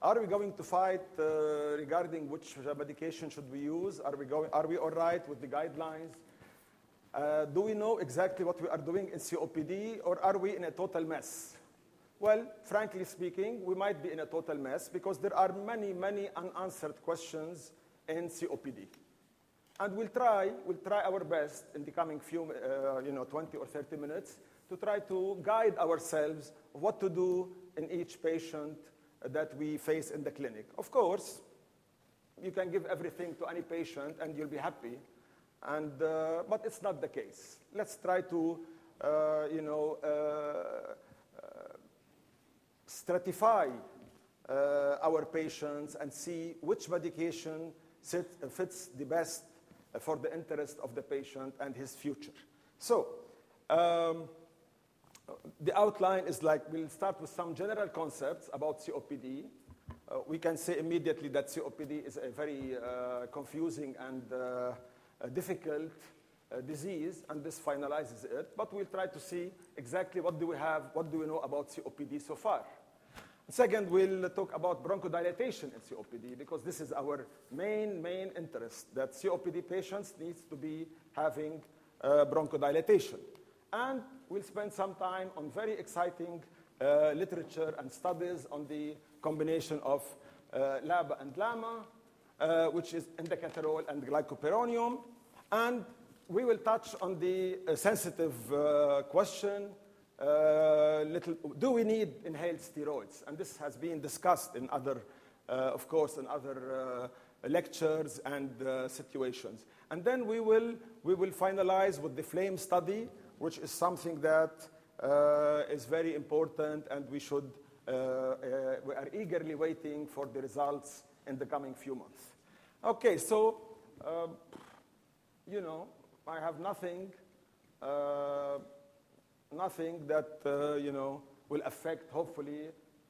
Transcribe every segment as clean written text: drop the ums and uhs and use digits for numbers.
Are we going to fight regarding which medication should we use? Are we all right with the guidelines? Do we know exactly what we are doing in COPD, or are we in a total mess? Well, frankly speaking, we might be in a total mess because there are many, many unanswered questions in COPD. And we'll try our best in the coming few, 20 or 30 minutes to try to guide ourselves what to do in each patient that we face in the clinic. Of course, you can give everything to any patient and you'll be happy, but it's not the case. Let's try to, stratify our patients and see which medication fits the best for the interest of the patient and his future. So, the outline is like, we'll start with some general concepts about COPD. We can say immediately that COPD is a very confusing and difficult disease, and this finalizes it. But we'll try to see exactly what do we know about COPD so far. Second, we'll talk about bronchodilation in COPD, because this is our main interest, that COPD patients need to be having bronchodilation. And we'll spend some time on very exciting literature and studies on the combination of LABA and LAMA, which is indacaterol and glycopyrronium. And we will touch on the sensitive question, do we need inhaled steroids? And this has been discussed in other, lectures and situations. And then we will finalize with the FLAME study, which is something that is very important, and we are eagerly waiting for the results in the coming few months. Okay, so, I have nothing that, will affect, hopefully,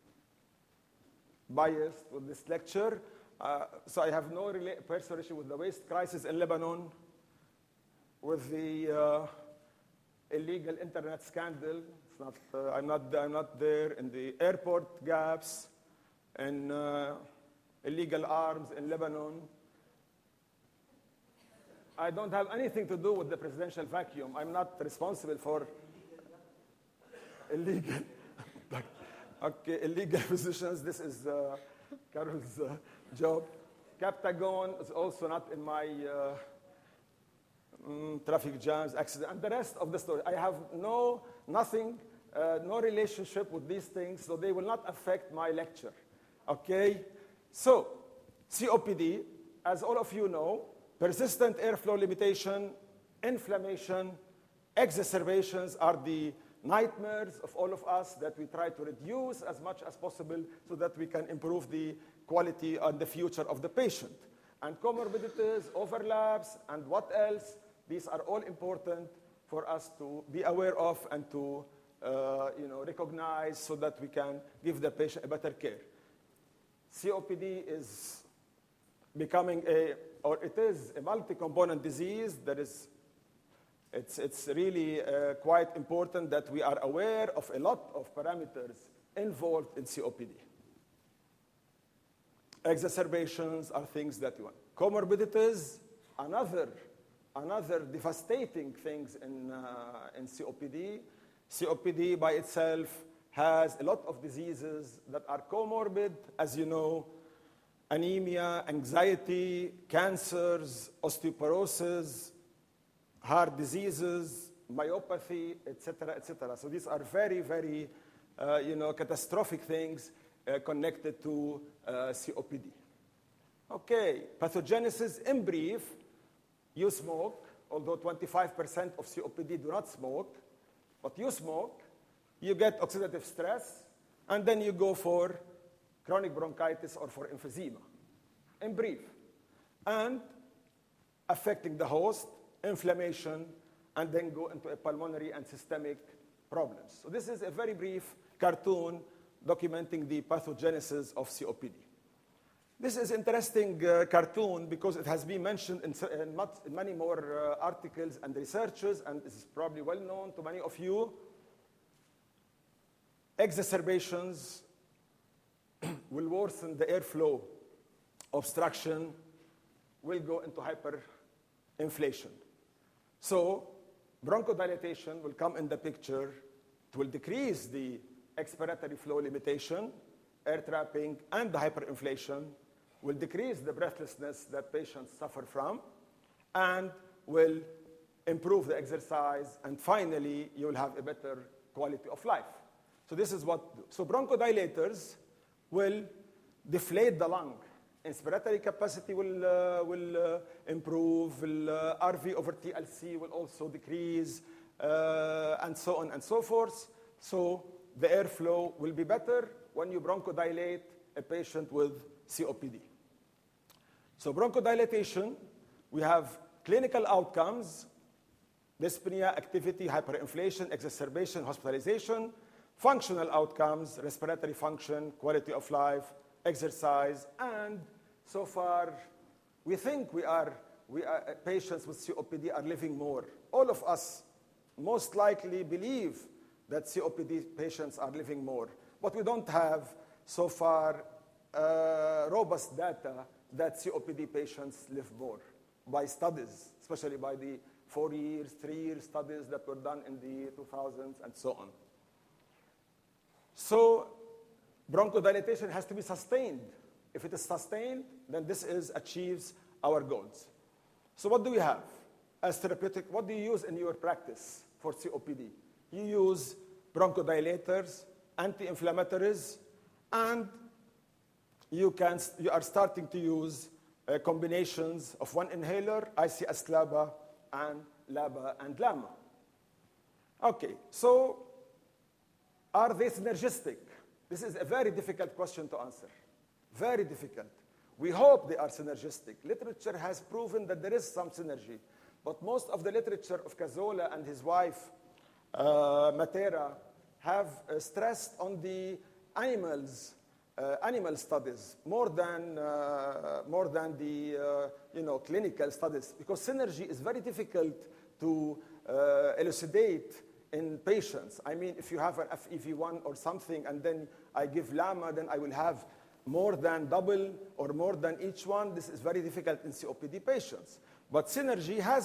bias with this lecture. So I have no personal issue with the waste crisis in Lebanon, with the illegal internet scandal. It's not, I'm not there. In the airport gaps, and illegal arms in Lebanon. I don't have anything to do with the presidential vacuum. I'm not responsible for illegal positions. This is Carol's job. Captagon is also not in my traffic jams, accident, and the rest of the story. I have no relationship with these things, so they will not affect my lecture. Okay? So, COPD, as all of you know, persistent airflow limitation, inflammation, exacerbations are the nightmares of all of us that we try to reduce as much as possible so that we can improve the quality and the future of the patient. And comorbidities, overlaps, and what else, these are all important for us to be aware of and to recognize so that we can give the patient a better care. COPD is becoming it is a multi-component disease. It's really quite important that we are aware of a lot of parameters involved in COPD. Exacerbations are things that you want. Comorbidities, another devastating things in COPD. COPD by itself has a lot of diseases that are comorbid, as you know: anemia, anxiety, cancers, osteoporosis, heart diseases, myopathy, etc., etc. So these are very, very, catastrophic things connected to COPD. Okay, pathogenesis in brief: you smoke, although 25% of COPD do not smoke, but you smoke, you get oxidative stress, and then you go for chronic bronchitis or for emphysema, in brief. And affecting the host, inflammation, and then go into a pulmonary and systemic problems. So this is a very brief cartoon documenting the pathogenesis of COPD. This is interesting cartoon because it has been mentioned in many more articles and researches, and this is probably well known to many of you. Exacerbations will worsen the airflow obstruction, will go into hyperinflation. So bronchodilation will come in the picture. It will decrease the expiratory flow limitation, air trapping, and the hyperinflation, will decrease the breathlessness that patients suffer from, and will improve the exercise, and finally, you will have a better quality of life. So this is what, so bronchodilators will deflate the lung. Inspiratory capacity will improve, RV over TLC will also decrease, and so on and so forth. So the airflow will be better when you bronchodilate a patient with COPD. So bronchodilation, we have clinical outcomes: dyspnea, activity, hyperinflation, exacerbation, hospitalization. Functional outcomes: respiratory function, quality of life, exercise, and so far, we think patients with COPD are living more. All of us most likely believe that COPD patients are living more, but we don't have so far robust data that COPD patients live more by studies, especially by the 4-year, 3-year studies that were done in the 2000s and so on. So bronchodilation has to be sustained. If it is sustained, then this achieves our goals. So what do we have as therapeutic? What do you use in your practice for COPD? You use bronchodilators, anti-inflammatories, and you are starting to use combinations of one inhaler, ICS-LABA, and LABA and LAMA. Okay, so are they synergistic? This is a very difficult question to answer. Very difficult. We hope they are synergistic. Literature has proven that there is some synergy, but most of the literature of Cazzola and his wife, Matera, have stressed on the animal studies more than the clinical studies, because synergy is very difficult to elucidate in patients. I mean, if you have an FEV1 or something, and then I give LAMA, then I will have more than double or more than each one. This is very difficult in COPD patients. But synergy has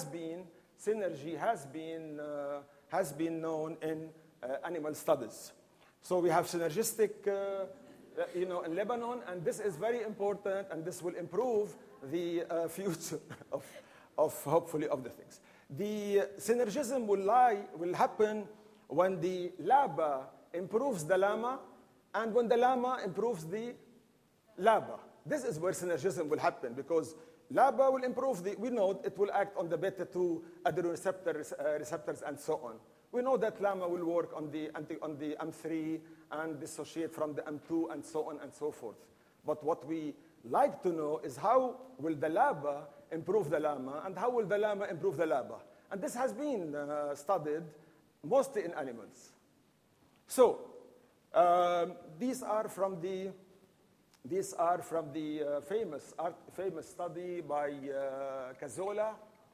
been known in animal studies. So we have synergistic, in Lebanon, and this is very important, and this will improve the future of hopefully of the things. The synergism will happen when the LABA improves the LAMA, and when the LAMA improves the LABA. This is where synergism will happen, because LABA will improve we know it will act on the beta-2 adrenoreceptor receptors and so on. We know that LAMA will work on the M3 and dissociate from the M2 and so on and so forth. But what we like to know is how will the LABA improve the LAMA, and how will the LAMA improve the LABA? And this has been studied mostly in animals. So these are from the famous study by Cazzola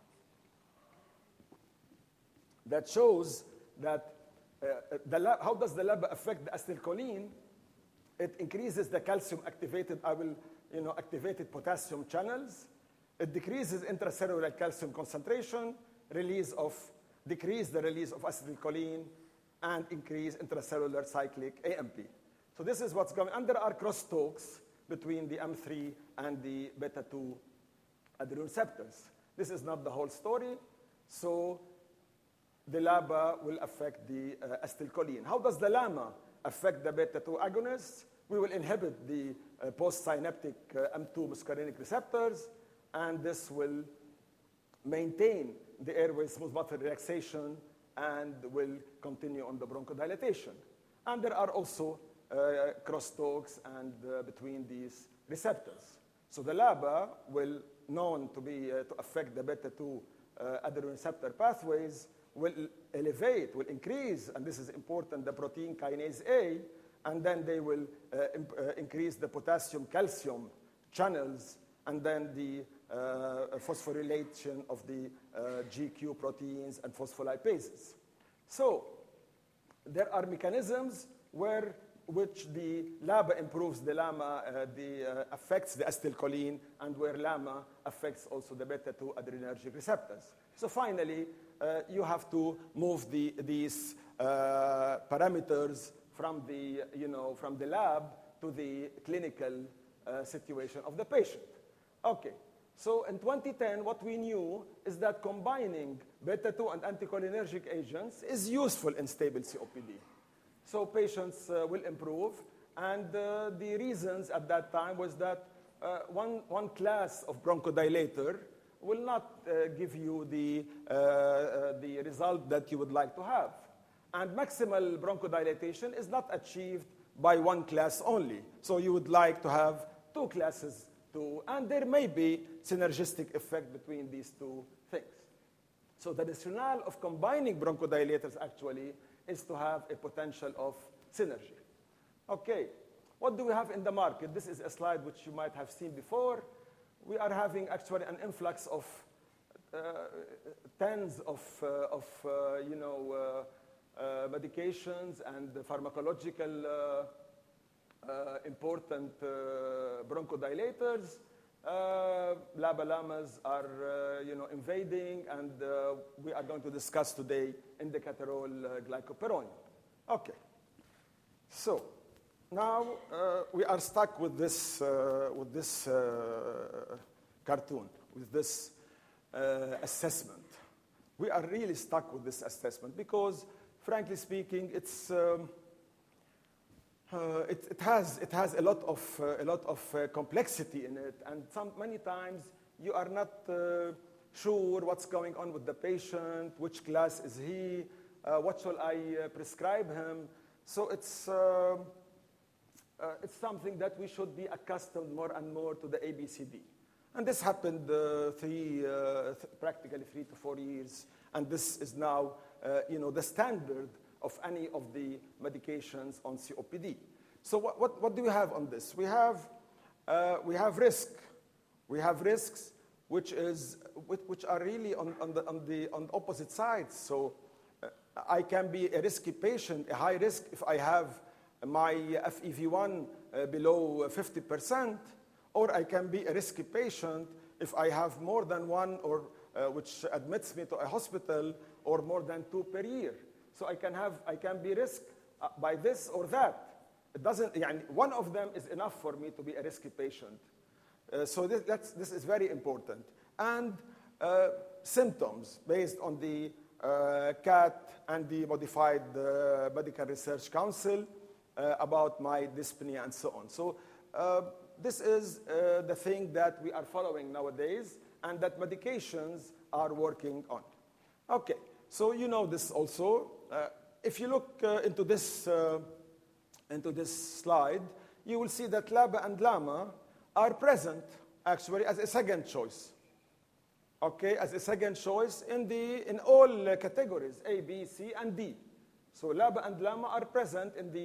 that shows that how does the LABA affect the acetylcholine? It increases the calcium-activated, activated potassium channels. It decreases intracellular calcium concentration, decrease the release of acetylcholine, and increase intracellular cyclic AMP. So this is what's going on. And there are crosstalks between the M3 and the beta-2 adrenoreceptors. This is not the whole story. So the LABA will affect the acetylcholine. How does the LAMA affect the beta-2 agonists? We will inhibit the postsynaptic M2 muscarinic receptors, and this will maintain the airway smooth muscle relaxation and will continue on the bronchodilation. And there are also crosstalks and between these receptors. So the LABA will known to be to affect the beta-2 adrenoreceptor pathways, will increase, and this is important, the protein kinase A, and then they will increase the potassium-calcium channels, and then the phosphorylation of the GQ proteins and phospholipases. So there are mechanisms where which the LABA improves the LAMA, affects the acetylcholine, and where LAMA affects also the beta-2 adrenergic receptors. So finally, you have to move these parameters from the lab to the clinical situation of the patient. Okay, so in 2010, what we knew is that combining beta-2 and anticholinergic agents is useful in stable COPD. So patients will improve, and the reasons at that time was that one class of bronchodilator will not give you the result that you would like to have. And maximal bronchodilation is not achieved by one class only. So you would like to have two classes too, and there may be synergistic effect between these two things. So the rationale of combining bronchodilators actually is to have a potential of synergy. Okay, what do we have in the market? This is a slide which you might have seen before. We are having actually an influx of tens of medications and pharmacological important bronchodilators. LABA/LAMAs are invading, and we are going to discuss today indicatorol glycopyrronium. Okay, so now we are stuck with this cartoon, with this assessment. We are really stuck with this assessment because, frankly speaking, it has a lot of complexity in it, and many times you are not sure what's going on with the patient, which class is he, what shall I prescribe him. So it's something that we should be accustomed more and more to the ABCD. And this happened practically 3 to 4 years, and this is now the standard of any of the medications on COPD. So what do we have on this? We have risk. We have risks which are really on the opposite sides. So I can be a risky patient, a high risk, if I have my FEV1 below 50%, or I can be a risky patient if I have more than one, or which admits me to a hospital, or more than 2 per year. So I can be risk by this or that. It doesn't. One of them is enough for me to be a risky patient. So this is very important. And symptoms based on the CAT and the Modified Medical Research Council about my dyspnea and so on. So this is the thing that we are following nowadays, and that medications are working on. Okay, so you know this also. If you look into this slide, you will see that LABA and LAMA are present actually as a second choice. Okay, as a second choice in all categories, A, B, C, and D. So LABA and LAMA are present in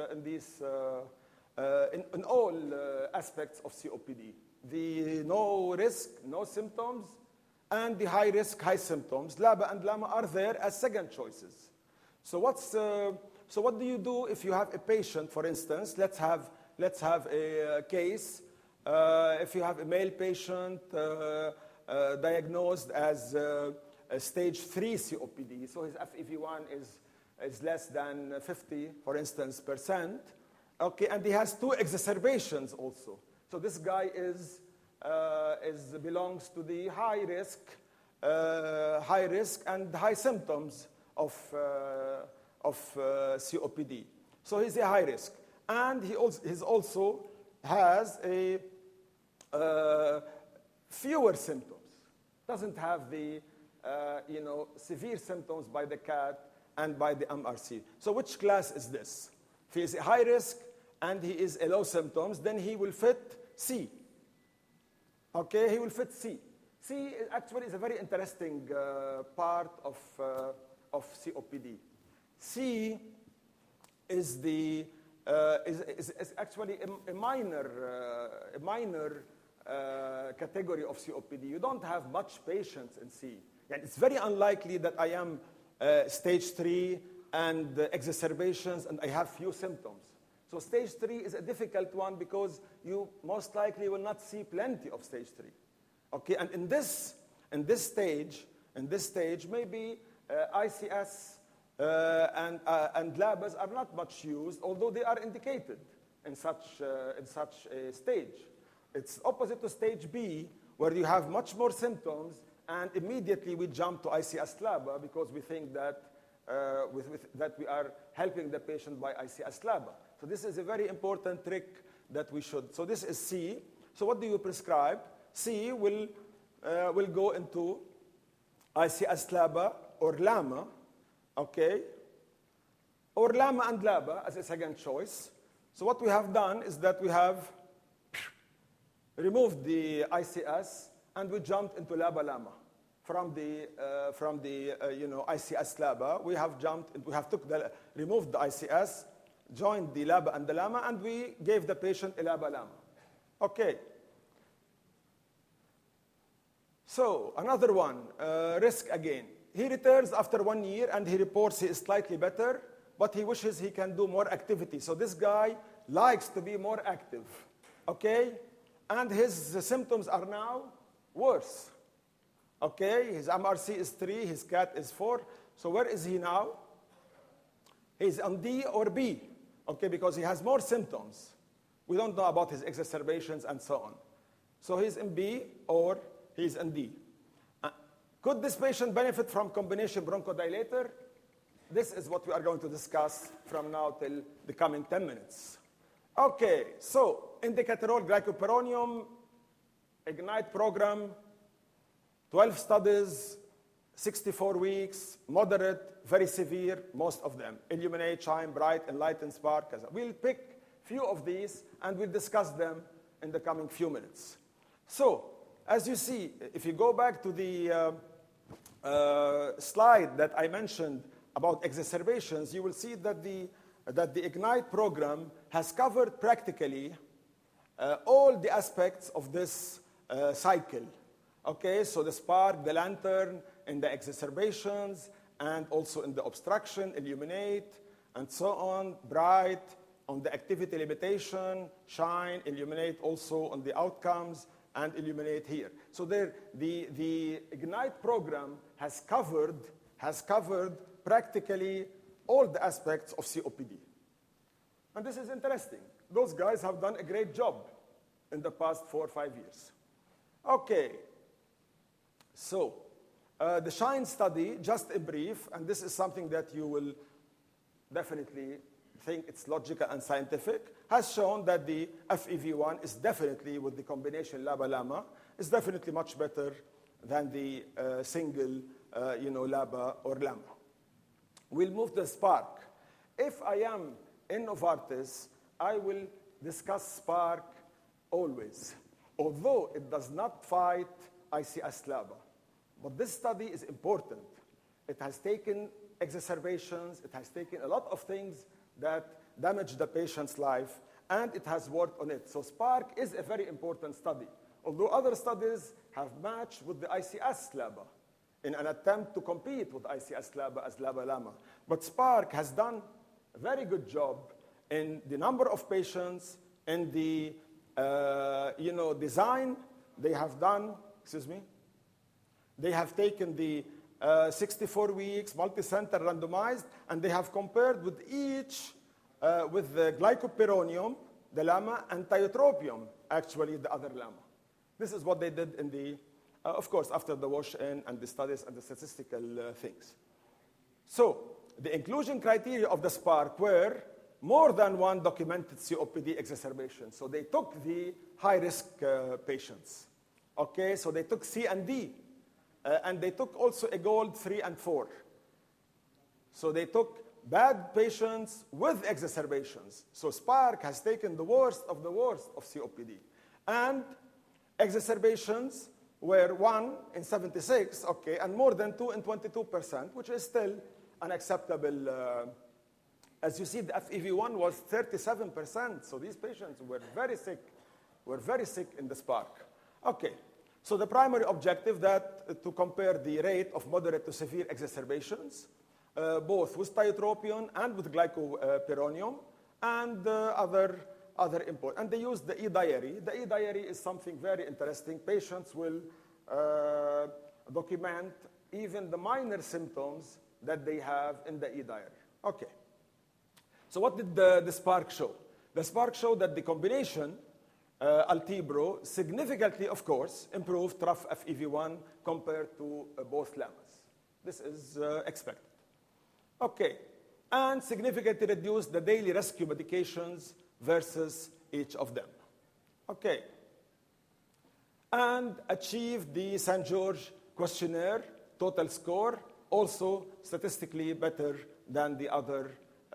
all aspects of COPD. The no risk, no symptoms, and the high risk, high symptoms. LABA and LAMA are there as second choices. So what do you do if you have a patient, for instance? Let's have a case. If you have a male patient diagnosed as stage 3 COPD, so his FEV1 is less than 50, for instance, percent. Okay, and he has 2 exacerbations also. So this guy belongs to the high risk and high symptoms of COPD. So he's a high risk, and he also has a fewer symptoms. Doesn't have the severe symptoms by the CAT and by the MRC. So which class is this? If he is a high risk and he is a low symptoms, then he will fit C. Okay, he will fit C. C actually is a very interesting part of COPD. C is actually a minor category of COPD. You don't have much patients in C. And it's very unlikely that I am stage 3 and exacerbations and I have few symptoms. So stage 3 is a difficult one because you most likely will not see plenty of stage 3. Okay, and in this stage, maybe ICS and LABAs are not much used, although they are indicated in such a stage. It's opposite to stage B, where you have much more symptoms, and immediately we jump to ICS-LABA because we think that that we are helping the patient by ICS-LABA. So this is a very important trick that we should. So this is C. So what do you prescribe? C will go into ICS-LABA or LAMA, okay? Or LAMA and LABA as a second choice. So what we have done is that we have removed the ICS and we jumped into LABA-LAMA. From the ICS-LABA, we have removed the ICS, joined the LABA and the LAMA, and we gave the patient a LABA-LAMA. Okay. So another one, risk again. He returns after 1 year and he reports he is slightly better, but he wishes he can do more activity. So this guy likes to be more active, okay? And his symptoms are now worse. Okay, his MRC is 3, his CAT is 4. So where is he now? He's on D or B, okay, because he has more symptoms. We don't know about his exacerbations and so on. So he's in B or he's in D. Could this patient benefit from combination bronchodilator? This is what we are going to discuss from now till the coming 10 minutes. Okay, so Indacaterol glycopyrronium, IGNITE program, 12 studies, 64 weeks, moderate, very severe, most of them. Illuminate, Shine, Bright, Enlighten, Spark. We'll pick few of these and we'll discuss them in the coming few minutes. So, as you see, if you go back to the slide that I mentioned about exacerbations, you will see that the IGNITE program has covered practically all the aspects of this cycle. Okay, so the Spark, the Lantern, in the exacerbations, and also in the obstruction, Illuminate, and so on, Bright, on the activity limitation, Shine, Illuminate also on the outcomes, and Illuminate here. So there, the IGNITE program has covered practically all the aspects of COPD. And this is interesting. Those guys have done a great job in the past 4 or 5 years. Okay. So, the SHINE study, just a brief, and this is something that you will definitely think it's logical and scientific, has shown that the FEV1 is definitely, with the combination LABA-LAMA, is definitely much better than the single, LABA or LAMA. We'll move to SPARK. If I am in Novartis, I will discuss SPARK always, although it does not fight ICS-LABA. But this study is important. It has taken exacerbations, it has taken a lot of things that damage the patient's life, and it has worked on it. So SPARK is a very important study, although other studies have matched with the ICS-LABA in an attempt to compete with ICS-LABA as LABA-LAMA. But SPARK has done a very good job in the number of patients, in the design. They have done, they have taken the 64 weeks, multi-center randomized, and they have compared with each, with the glycopyrronium, the LAMA, and tiotropium, actually the other LAMA. This is what they did in the, of course, after the wash-in and the studies and the statistical things. So the inclusion criteria of the SPARK were more than one documented COPD exacerbation. So they took the high-risk patients. Okay, so they took C and D. And they took also a GOLD 3 and 4. So they took bad patients with exacerbations. So SPARK has taken the worst of COPD. And exacerbations were 1 in 76, okay, and more than 2 in 22%, which is still unacceptable. As you see, the FEV1 was 37%. So these patients were very sick in the SPARK. Okay. So the primary objective that to compare the rate of moderate to severe exacerbations, both with tiotropium and with glycopyrronium, and other important. And they use the e-diary. The e-diary is something very interesting. Patients will document even the minor symptoms that they have in the e-diary. Okay. So what did the SPARC show? The SPARC showed that the combination Altibro significantly, of course, improved trough FEV1 compared to both llamas. This is expected. Okay. And significantly reduced the daily rescue medications versus each of them. Okay. And achieved the St. George questionnaire total score, also statistically better than the other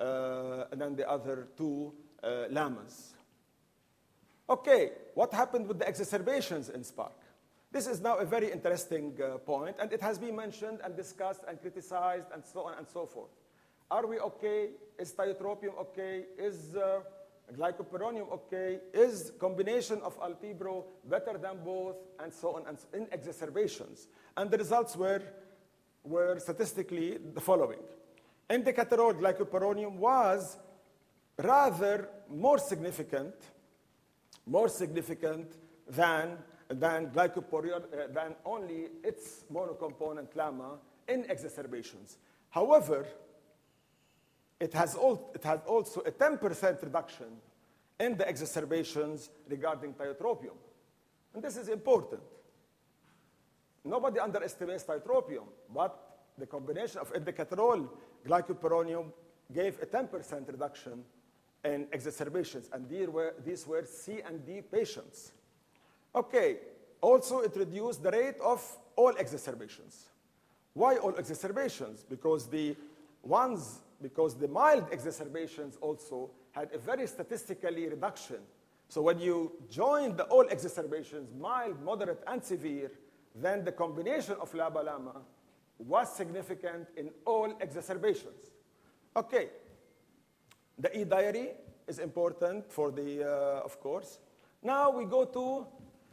two llamas. Okay, what happened with the exacerbations in SPARC? This is now a very interesting point, and it has been mentioned and discussed and criticized and so on and so forth. Are we okay? Is tiotropium okay? Is glycopyrronium okay? Is combination of Altibro better than both? And so on and so in exacerbations. And the results were statistically the following. Indacaterol glycopyrronium was rather more significant than only its monocomponent llama in exacerbations. However, it has also a 10% reduction in the exacerbations regarding tiotropium. And this is important. Nobody underestimates tiotropium, but the combination of indacaterol glycopyrronium gave a 10% reduction in exacerbations, and these were C and D patients. Okay, also it reduced the rate of all exacerbations. Why all exacerbations? Because the mild exacerbations also had a very statistically reduction. So when you join the all exacerbations, mild, moderate, and severe, then the combination of LABA-LAMA was significant in all exacerbations. Okay. The e-diary is important for the, of course. Now we go to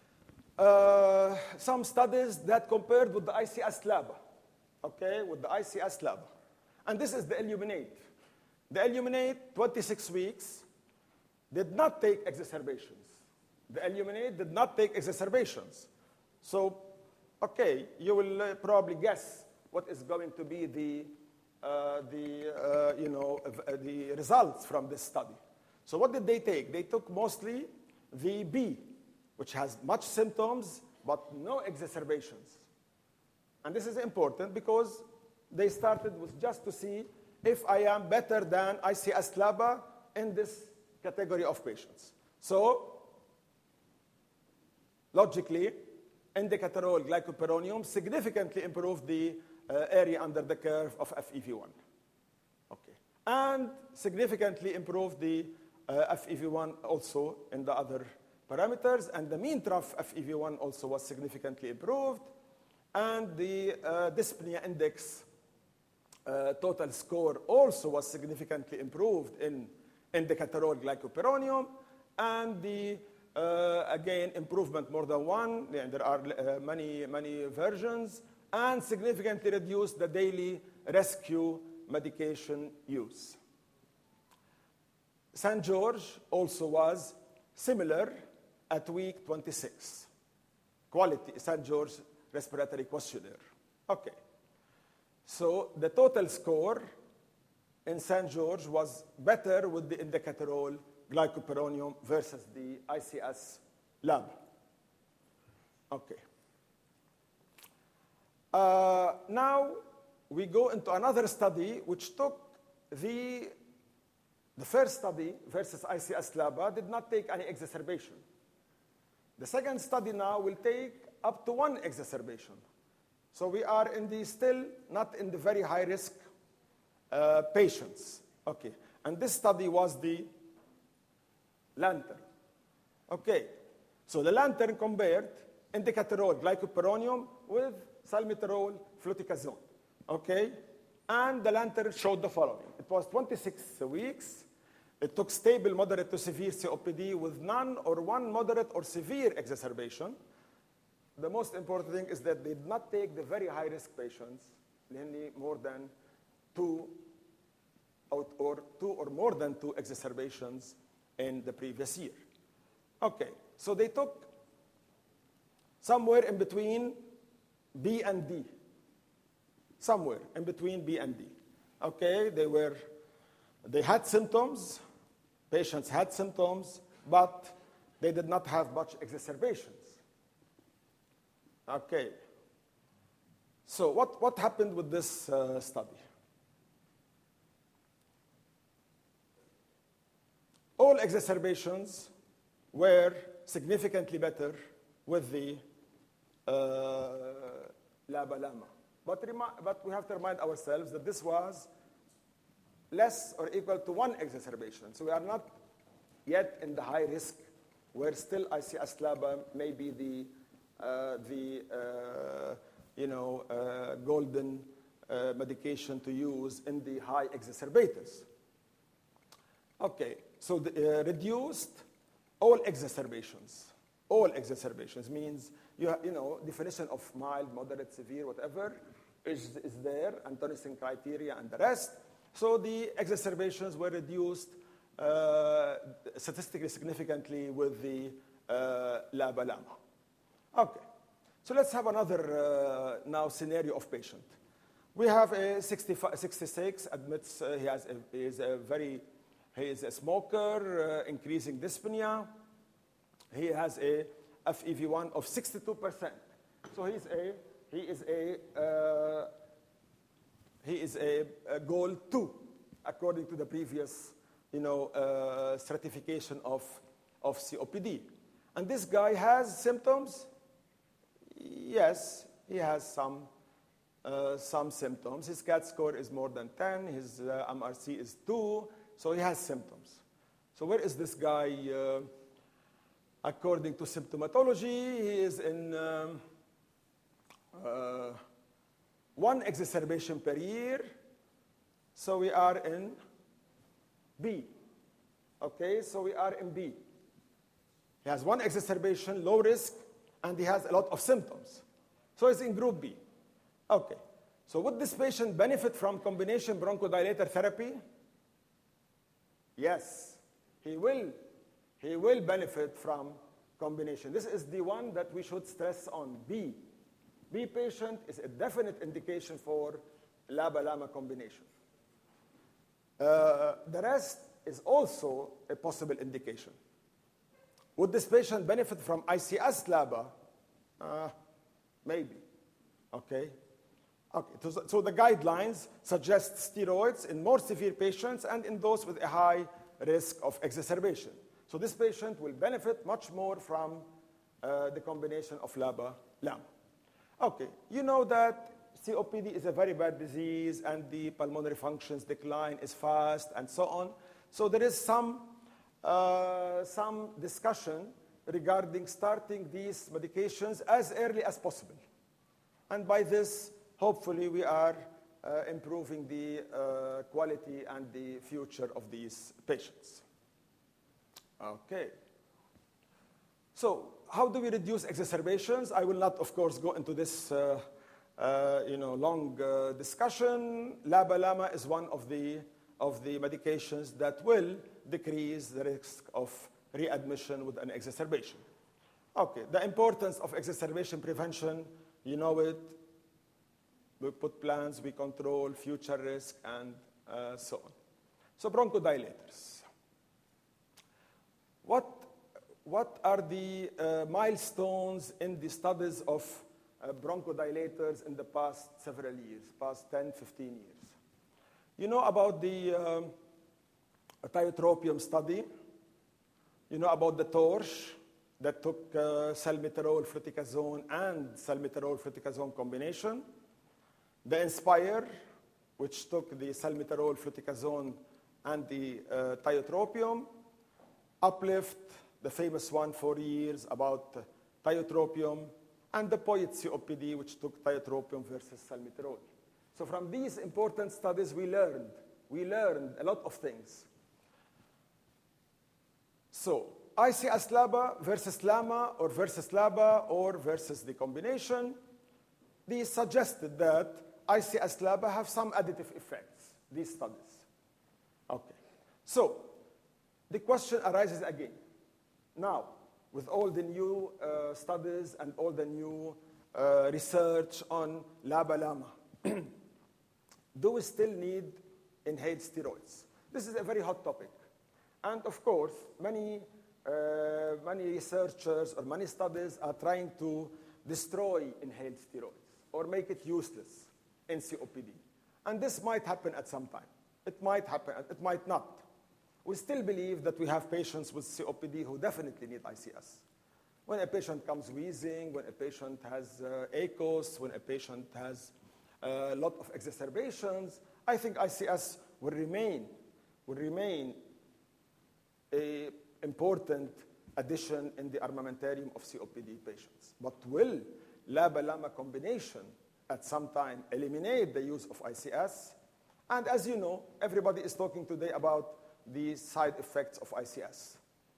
some studies that compared with the ICS-LABA. Okay, with the ICS-LABA. And this is the Illuminate. The Illuminate, 26 weeks, did not take exacerbations. The Illuminate did not take exacerbations. So, okay, you will probably guess what is going to be the results from this study. So what did they take? They took mostly the B, which has much symptoms but no exacerbations. And this is important because they started with just to see if I am better than ICS-LABA in this category of patients. So, logically, indacaterol glycopyrronium significantly improved the area under the curve of FEV1. Okay. And significantly improved the FEV1 also in the other parameters, and the mean trough FEV1 also was significantly improved, and the dyspnea index total score also was significantly improved in indacaterol glycopyrronium, and the again improvement more than one, there are many versions, and significantly reduced the daily rescue medication use. St. George also was similar at week 26. Quality, St. George Respiratory Questionnaire. Okay. So the total score in St. George was better with the indacaterol glycopyrronium versus the ICS-LABA. Okay. Now we go into another study which took the first study versus ICS-LABA did not take any exacerbation. The second study now will take up to one exacerbation. So we are still not in the very high risk patients. Okay. And this study was the Lantern. Okay. So the Lantern compared indacaterol glycopyrronium with salmeterol fluticasone. Okay. And the Lantern showed the following. It was 26 weeks. It took stable, moderate to severe COPD with none or one moderate or severe exacerbation. The most important thing is that they did not take the very high-risk patients, mainly more than 2 or 2 or more than 2 exacerbations in the previous year. Okay, so they took somewhere in between B and D. Somewhere in between B and D. Okay, they had symptoms, patients had symptoms, but they did not have much exacerbations. Okay, so what happened with this study? All exacerbations were significantly better with the LABA/LAMA. But we have to remind ourselves that this was less or equal to 1 exacerbation. So we are not yet in the high risk, where still ICS/LABA may be the golden medication to use in the high exacerbators. Okay, so reduced all exacerbations. All exacerbations means, definition of mild, moderate, severe, whatever, is there, Antonsen criteria and the rest. So the exacerbations were reduced statistically significantly with the LABA/LAMA. Okay, so let's have another now scenario of patient. We have a 66, admits he is a smoker, increasing dyspnea. He has a FEV1 of 62%. So he is a goal 2, according to the previous stratification of COPD. And this guy has symptoms? Yes, he has some symptoms. His CAT score is more than 10. His MRC is 2. So he has symptoms. So where is this guy? According to symptomatology, he is in 1 exacerbation per year. So we are in B. Okay, so we are in B. He has 1 exacerbation, low risk, and he has a lot of symptoms. So he's in group B. Okay, so would this patient benefit from combination bronchodilator therapy? Yes, he will. He will benefit from combination. This is the one that we should stress on, B. B patient is a definite indication for LABA/LAMA combination. The rest is also a possible indication. Would this patient benefit from ICS/LABA? Maybe. Okay. So the guidelines suggest steroids in more severe patients and in those with a high risk of exacerbation. So this patient will benefit much more from the combination of LABA/LAMA. Okay, you know that COPD is a very bad disease and the pulmonary functions decline is fast and so on. So there is some discussion regarding starting these medications as early as possible. And by this, hopefully we are improving the quality and the future of these patients. Okay. So how do we reduce exacerbations? I will not, of course, go into this long discussion. LABA/LAMA is one of the medications that will decrease the risk of readmission with an exacerbation. Okay, the importance of exacerbation prevention, you know it. We put plans, we control future risk, and so on. So bronchodilators. What are the milestones in the studies of bronchodilators in the past several years, past 10, 15 years? You know about the tiotropium study. You know about the TORCH that took salmeterol, fluticasone, and salmeterol, fluticasone combination. The INSPIRE, which took the salmeterol, fluticasone, and the tiotropium. UPLIFT, the famous one for years about tiotropium, and the POET COPD, which took tiotropium versus salmeterol. So from these important studies, we learned a lot of things. So ICS/LABA versus LAMA, or versus LABA, or versus the combination. These suggested that ICS/LABA have some additive effects, these studies. Okay. So the question arises again. Now, with all the new studies and all the new research on LABA/LAMA, do we still need inhaled steroids? This is a very hot topic. And of course, many researchers or many studies are trying to destroy inhaled steroids or make it useless in COPD. And this might happen at some time. It might happen, it might not. We still believe that we have patients with COPD who definitely need ICS. When a patient comes wheezing, when a patient has ACOS, when a patient has a lot of exacerbations, I think ICS will remain an important addition in the armamentarium of COPD patients. But will LABA/LAMA combination at some time eliminate the use of ICS? And as you know, everybody is talking today about the side effects of ICS.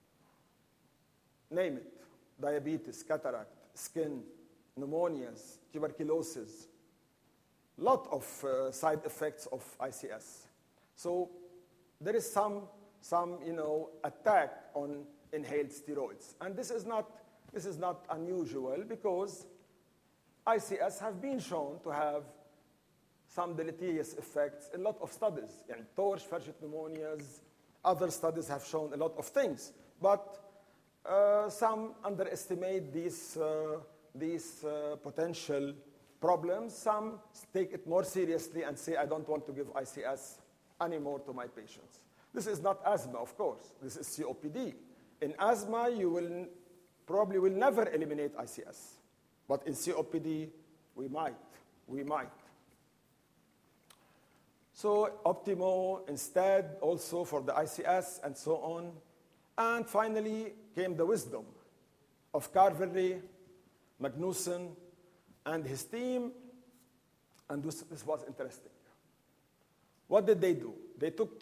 Name it: diabetes, cataract, skin, pneumonias, tuberculosis. Lot of side effects of ICS. So there is some attack on inhaled steroids. And this is not unusual because ICS have been shown to have some deleterious effects in a lot of studies. And torch, Furchet pneumonias, other studies have shown a lot of things. But some underestimate these potential problems. Some take it more seriously and say, I don't want to give ICS anymore to my patients. This is not asthma, of course. This is COPD. In asthma, you probably will never eliminate ICS. But in COPD, we might. So Optimo instead, also for the ICS and so on. And finally came the wisdom of Carveri, Magnussen, and his team. And this was interesting. What did they do? They took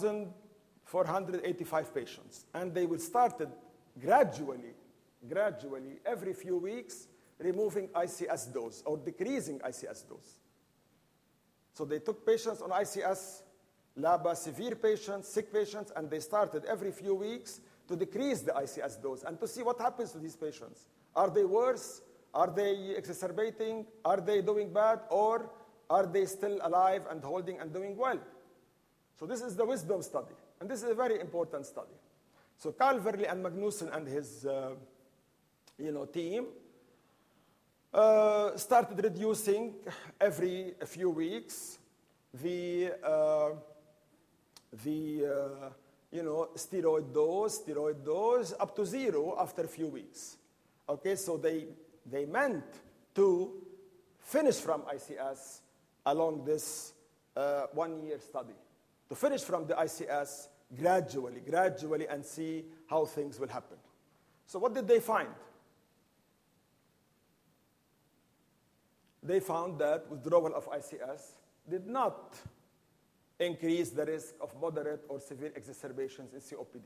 2,485 patients, and they started gradually, every few weeks, removing ICS dose or decreasing ICS dose. So they took patients on ICS, LABA, severe patients, sick patients, and they started every few weeks to decrease the ICS dose and to see what happens to these patients. Are they worse? Are they exacerbating? Are they doing bad? Or are they still alive and holding and doing well? So this is the wisdom study, and this is a very important study. So Calverley and Magnussen and his team started reducing every few weeks the steroid dose up to 0 after a few weeks. Okay, so they meant to finish from ICS along this 1-year study, to finish from the ICS gradually and see how things will happen. So what did they find? They found that withdrawal of ICS did not increase the risk of moderate or severe exacerbations in COPD.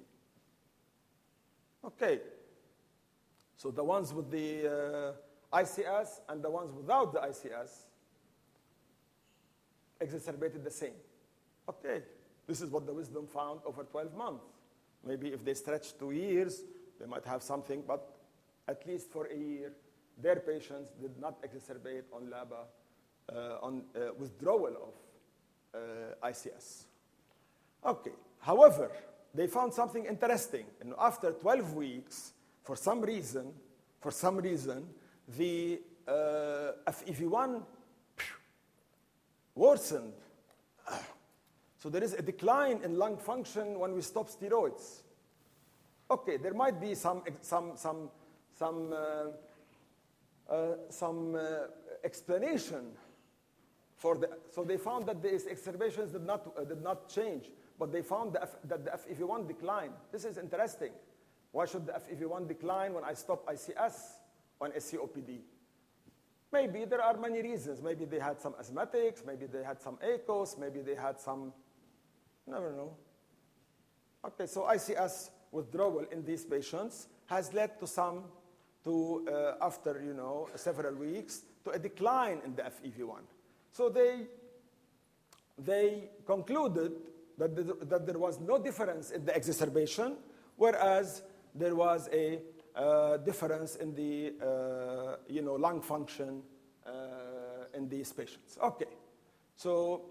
Okay. So the ones with the ICS and the ones without the ICS exacerbated the same. Okay. This is what the wisdom found over 12 months. Maybe if they stretch 2 years, they might have something, but at least for a year, their patients did not exacerbate on LABA, on withdrawal of ICS. Okay. However, they found something interesting. And after 12 weeks, for some reason, the FEV1 worsened. So there is a decline in lung function when we stop steroids. Okay, there might be some explanation for the. So they found that these exacerbations did not change, but they found that the FEV1 declined. This is interesting. Why should the FEV1 decline when I stop ICS on a COPD? Maybe there are many reasons. Maybe they had some asthmatics, maybe they had some ACOS, maybe they had some, never know. Okay, so ICS withdrawal in these patients has led to after several weeks, to a decline in the FEV1. So they concluded that there was no difference in the exacerbation, whereas there was a difference in the lung function in these patients. Okay, so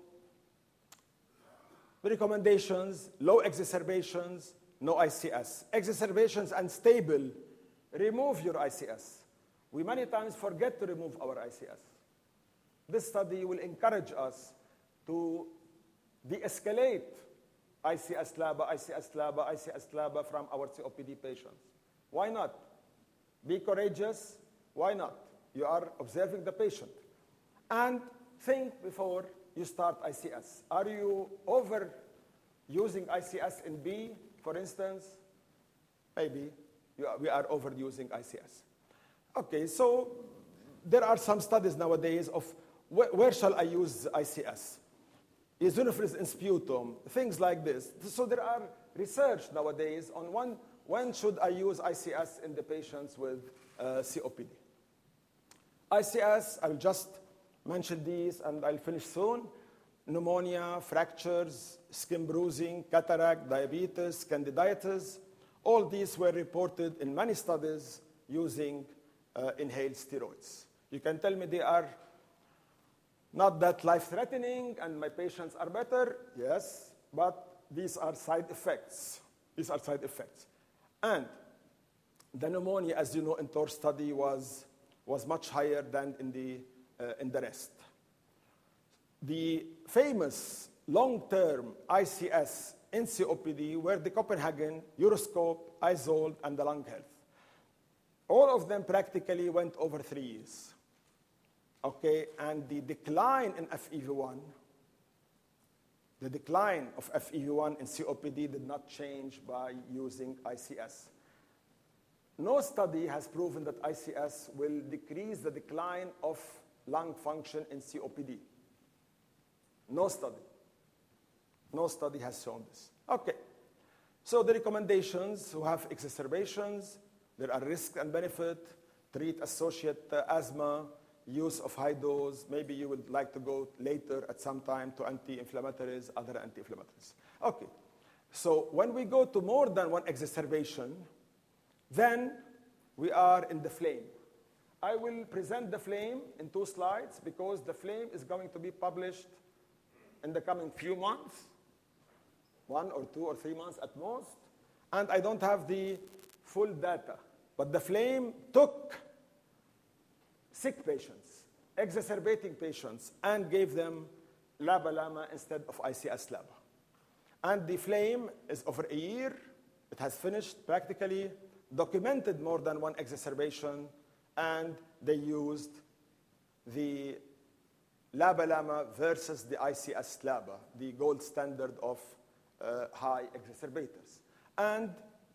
the recommendations: low exacerbations, no ICS. Exacerbations and stable, remove your ICS. We many times forget to remove our ICS. This study will encourage us to de-escalate ICS-LABA from our COPD patients. Why not? Be courageous. Why not? You are observing the patient. And think before you start ICS. Are you overusing ICS in B, for instance? Maybe we are overusing ICS. Okay, so there are some studies nowadays of where shall I use ICS? Eosinophils in sputum, things like this. So there are research nowadays on when should I use ICS in the patients with COPD. ICS, I'll just mention these and I'll finish soon. Pneumonia, fractures, skin bruising, cataract, diabetes, candidiasis. All these were reported in many studies using inhaled steroids. You can tell me they are not that life-threatening and my patients are better. Yes, but these are side effects. These are side effects. And the pneumonia, as you know, in TOR study was much higher than in the rest. The famous long-term ICS in COPD were the Copenhagen, Euroscope, ISOLD, and the Lung Health. All of them practically went over 3 years. Okay, and the decline in FEV1, the decline of FEV1 in COPD did not change by using ICS. No study has proven that ICS will decrease the decline of lung function in COPD. No study. No study has shown this. Okay, so the recommendations: who have exacerbations, there are risks and benefits, treat associate asthma, use of high dose. Maybe you would like to go later at some time to anti-inflammatories, other anti-inflammatories. Okay, so when we go to more than one exacerbation, then we are in the flame. I will present the flame in 2 slides because the flame is going to be published in the coming few months, 1 or 2 or 3 months at most, and I don't have the full data. But the flame took sick patients, exacerbating patients, and gave them LABA/LAMA instead of ICS/LABA. And the flame is over a year. It has finished practically, documented more than one exacerbation, and they used the LABA/LAMA versus the ICS/LABA, the gold standard of high exacerbators. And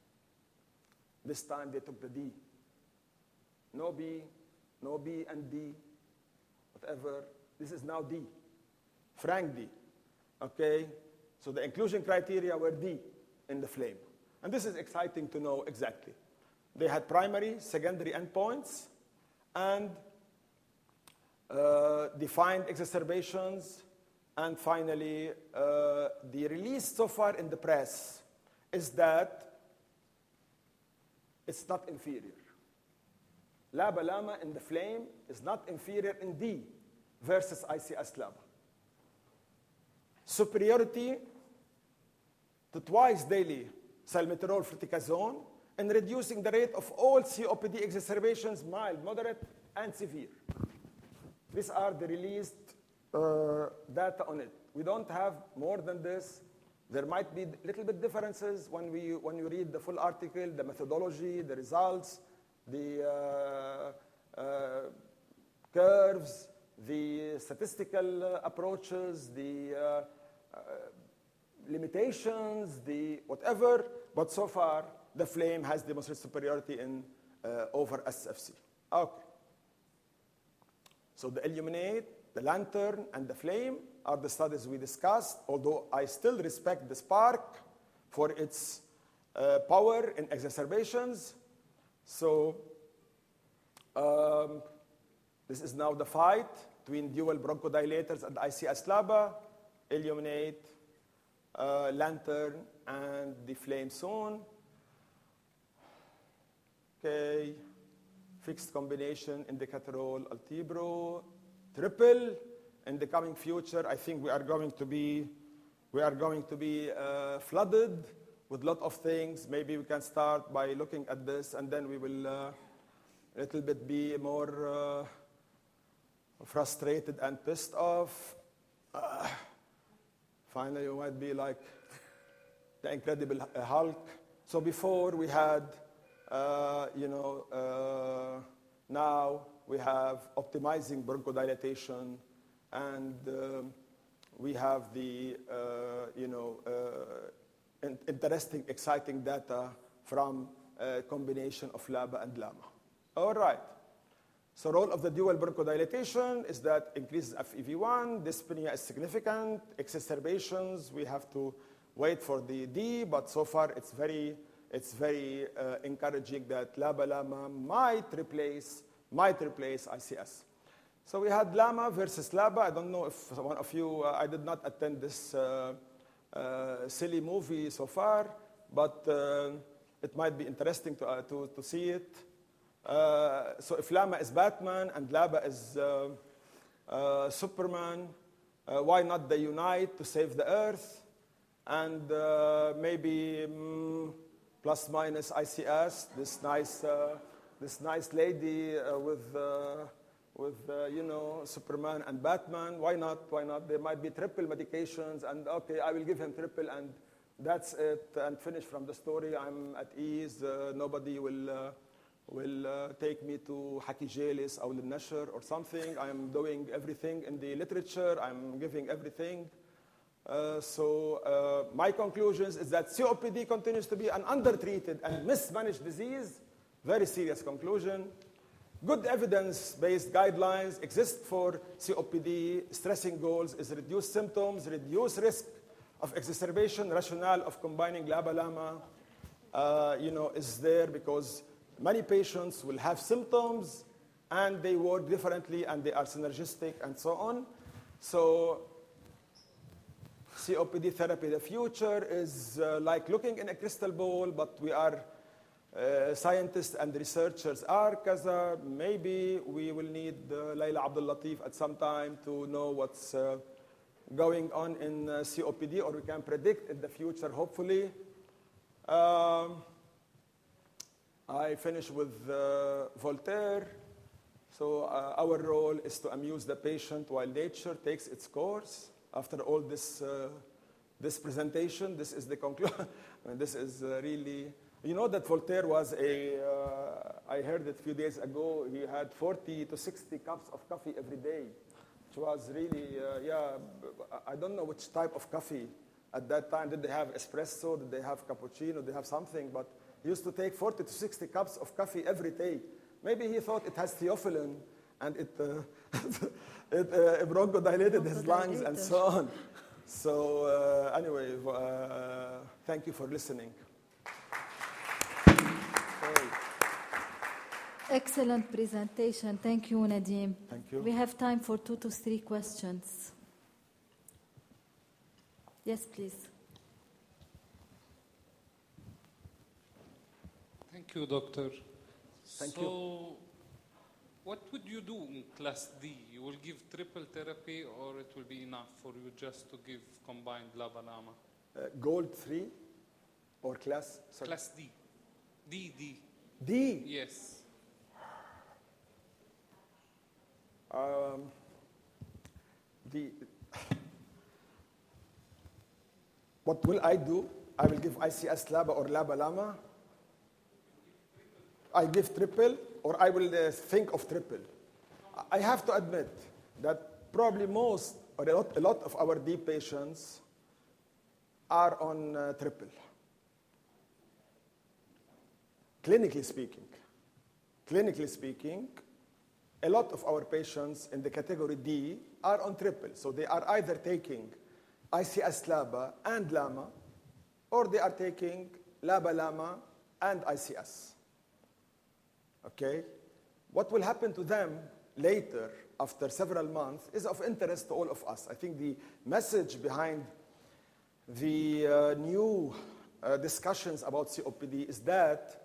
this time they took the D. No B, no B and D, whatever. This is now D, frank D, okay? So the inclusion criteria were D in the flame. And this is exciting to know exactly. They had primary, secondary endpoints, and defined exacerbations, and finally, the release so far in the press is that it's not inferior. LABA/LAMA in the flame is not inferior in D versus ICS/LABA. Superiority to twice daily salmeterol fluticasone in reducing the rate of all COPD exacerbations, mild, moderate, and severe. These are the released data on it. We don't have more than this. There might be little bit differences when you read the full article, the methodology, the results, the curves, the statistical approaches, the limitations, the whatever. But so far, the flame has demonstrated superiority in over SFC. Okay. So the Illuminate, the Lantern, and the Flame are the studies we discussed, although I still respect the Spark for its power in exacerbations. So this is now the fight between dual bronchodilators and ICS/LABA. Illuminate lantern, and the flame soon. Okay, fixed combination, indicatorol, altibro, triple. In the coming future, I think we are going to be flooded with a lot of things. Maybe we can start by looking at this, and then we will a little bit be more frustrated and pissed off. Finally, we might be like the Incredible Hulk. So before we had, now we have optimizing bronchodilation, and we have the, interesting, exciting data from a combination of LABA and LAMA. All right. So role of the dual bronchodilation is that increases FEV1, dyspnea is significant, exacerbations, we have to wait for the D, but so far it's very encouraging that LABA-LAMA might replace ICS. So we had LAMA versus LABA. I don't know if one of you, I did not attend this silly movie so far, but it might be interesting to see it. So if LAMA is Batman and LABA is Superman, why not they unite to save the Earth? And maybe plus minus ICS, this nice lady with Superman and Batman. Why not? Why not? There might be triple medications, and okay, I will give him triple, and that's it, and finish from the story. I'm at ease. Nobody will take me to Hakijelis or Al-Nashr or something. I'm doing everything in the literature. I'm giving everything. So my conclusions is that COPD continues to be an undertreated and mismanaged disease. Very serious conclusion. Good evidence-based guidelines exist for COPD. Stressing goals is reduce symptoms, reduce risk of exacerbation. Rationale of combining LABA-LAMA, is there because many patients will have symptoms and they work differently and they are synergistic and so on. So COPD therapy, the future is like looking in a crystal ball, but we are scientists and researchers are Kaza. Maybe we will need Layla Abdul Latif at some time to know what's going on in COPD, or we can predict in the future, hopefully. I finish with Voltaire. So our role is to amuse the patient while nature takes its course. After all this presentation, this is the conclusion. This is really... You know that Voltaire was I heard it a few days ago, he had 40 to 60 cups of coffee every day, which was really, I don't know which type of coffee at that time. Did they have espresso? Did they have cappuccino? Did they have something? But he used to take 40 to 60 cups of coffee every day. Maybe he thought it has theophylline, and it bronchodilated his lungs and so on. So anyway, thank you for listening. Excellent presentation. Thank you, Nadim. Thank you. We have time for 2 to 3 questions. Yes, please. Thank you, Doctor. Thank you. So, what would you do in Class D? You will give triple therapy, or it will be enough for you just to give combined LABA-LAMA? Gold 3 or class? Sorry. Class D. D. D? Yes. What will I do? I will give ICS LABA or LABA-LAMA. I give triple, or I will think of triple. I have to admit that probably most, or a lot of our D patients are on triple. Clinically speaking, a lot of our patients in the category D are on triple. So they are either taking ICS LABA and LAMA, or they are taking LABA-LAMA and ICS. Okay? What will happen to them later, after several months, is of interest to all of us. I think the message behind the new discussions about COPD is that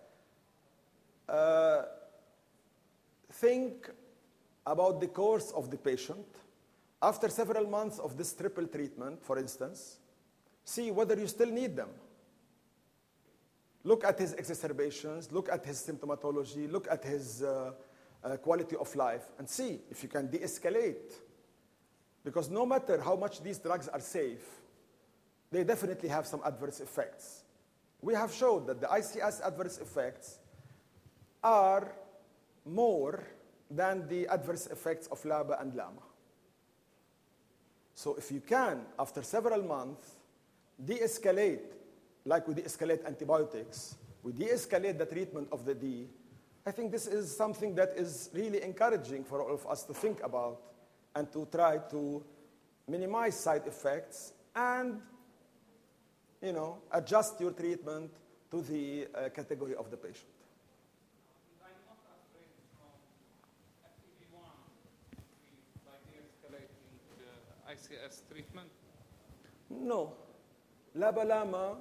think about the course of the patient. After several months of this triple treatment, for instance, see whether you still need them. Look at his exacerbations, look at his symptomatology, look at his quality of life, and see if you can de-escalate. Because no matter how much these drugs are safe, they definitely have some adverse effects. We have showed that the ICS adverse effects are more than the adverse effects of LABA and LAMA. So if you can, after several months, de-escalate, like we de-escalate antibiotics, we de-escalate the treatment of the D, I think this is something that is really encouraging for all of us to think about and to try to minimize side effects and, adjust your treatment to the category of the patient. I'm not afraid from FEV1 by de-escalating the ICS treatment. No. LABA-LAMA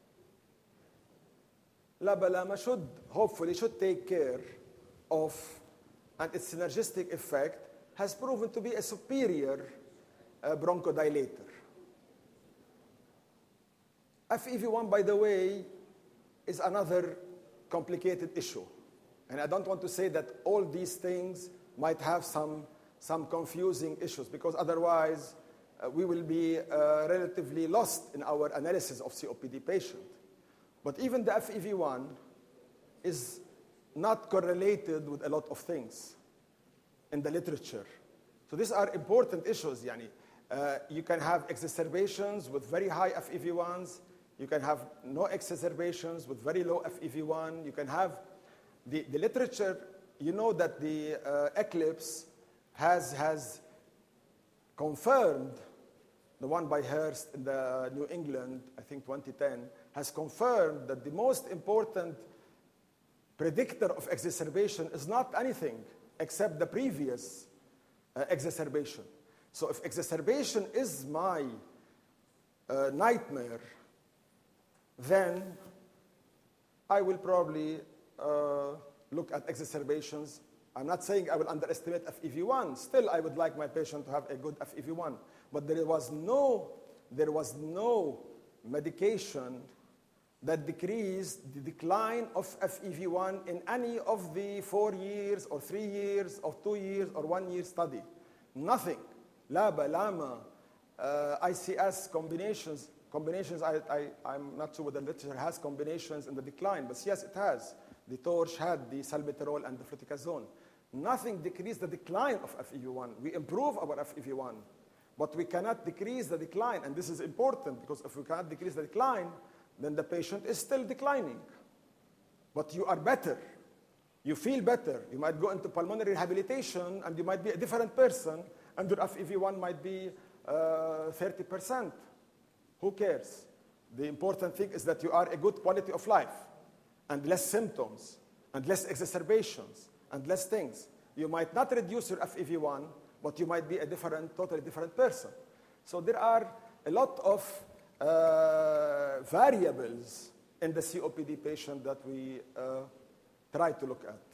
should take care of, and its synergistic effect has proven to be a superior bronchodilator. FEV1, by the way, is another complicated issue. And I don't want to say that all these things might have some confusing issues, because otherwise we will be relatively lost in our analysis of COPD patient. But even the FEV1 is not correlated with a lot of things in the literature. So these are important issues. You can have exacerbations with very high FEV1s. You can have no exacerbations with very low FEV1. You can have the literature, that the ECLIPSE has confirmed, the one by Hurst in the New England, I think 2010, has confirmed that the most important predictor of exacerbation is not anything except the previous exacerbation. So if exacerbation is my nightmare, then I will probably look at exacerbations. I'm not saying I will underestimate FEV1. Still, I would like my patient to have a good FEV1. But there was no medication that decreased the decline of FEV1 in any of the 4 years or 3 years or 2 years or 1 year study. Nothing. LABA, LAMA, ICS combinations, I'm not sure whether the literature has combinations in the decline, but yes, it has. The TORCH had the salmeterol and the fluticasone. Nothing decreased the decline of FEV1. We improve our FEV1, but we cannot decrease the decline. And this is important, because if we cannot decrease the decline, then the patient is still declining. But you are better. You feel better. You might go into pulmonary rehabilitation, and you might be a different person, and your FEV1 might be 30%. Who cares? The important thing is that you are a good quality of life, and less symptoms, and less exacerbations, and less things. You might not reduce your FEV1, but you might be a totally different person. So there are a lot of variables in the COPD patient that we try to look at.